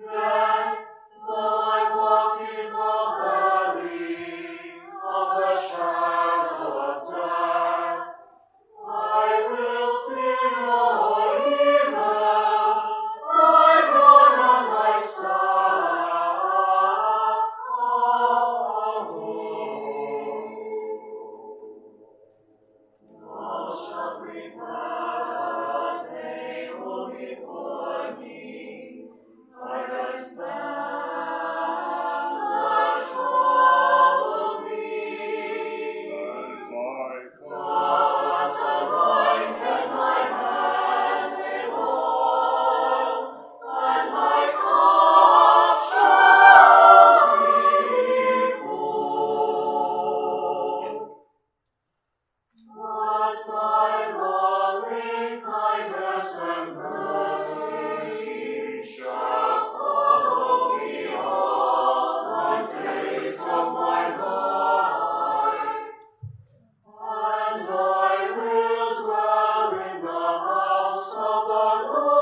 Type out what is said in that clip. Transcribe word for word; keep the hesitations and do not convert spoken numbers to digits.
Yet, though I walk in the valley of the shadow of death, I will fear no evil. Thy rod and thy staff thou shalt prepare a table before me. Against them that trouble me. Thou hast anointed my head with oil, and my cup shall be full. But thy loving kindness and mercy shall follow me all the days of my life, and I will dwell in the house of the Lord